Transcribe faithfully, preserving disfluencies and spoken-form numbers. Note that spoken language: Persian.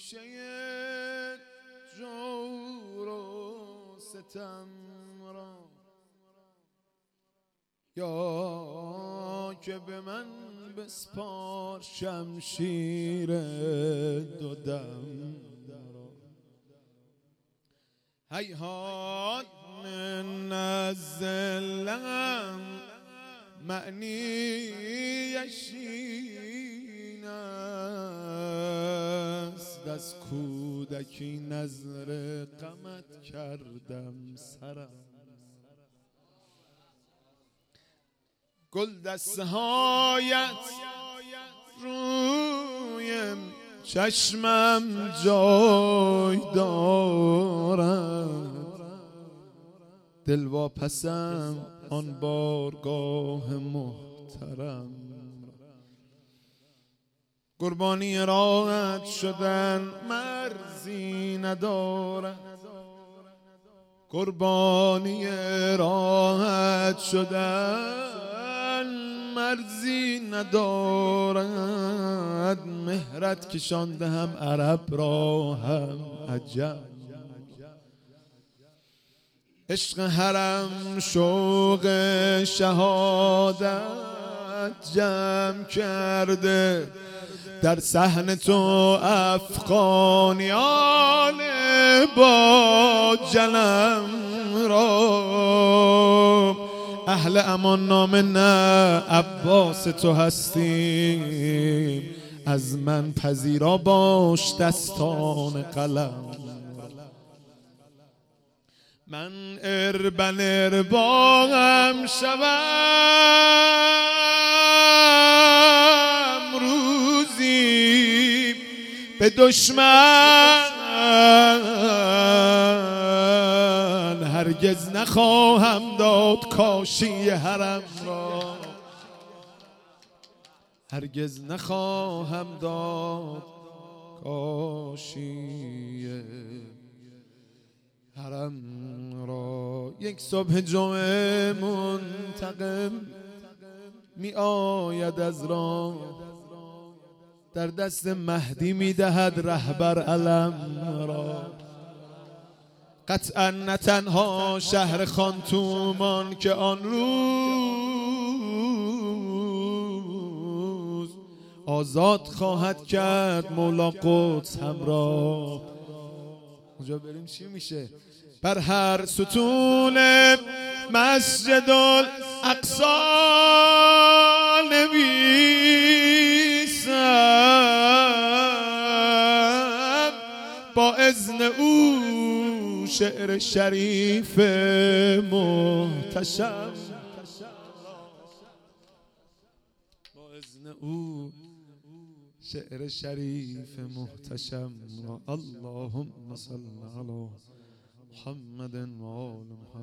ریشه جور و ستم را، یا که به من بسپار شمشیر دو دم را. هیهات من الظلم معنیش این است، از کودکی نظر غمت کردم سرم. گل دسته هایت روی چشمم جای دارد، دل واپسم آن بارگاه محترم. قربانی راحت شدن مرزی ندارد، قربانی راحت شدن مرزی ندارد. مهرت کشانده هم عرب را هم عجم، عشق حرم شوق شهادت جمع کرده، در صحن تو افغانیان با جنم را. اهل امان نامه نه عباس تو هستیم، از من پذیرا باش دستان قلم. من اربن ارباغم شوم روزی به دشمن، هرگز نخواهم داد کاشی حرم را، هرگز نخواهم داد کاشی حرم را. یک صبح جمعه منتقم می آید از راه، در دست مهدی می دهد رهبر علم را. قطعا نه تنها شهر خانتومان که آن روز آزاد خواهد کرد مولا قدس همراه. اونجا بریم چی میشه؟ بر هر ستون مسجد الاقصی نویسم با اذن او شعر شریف محتشم، با اذن او شعر شریف محتشم. اللهم صل علی محمد و آل محمد.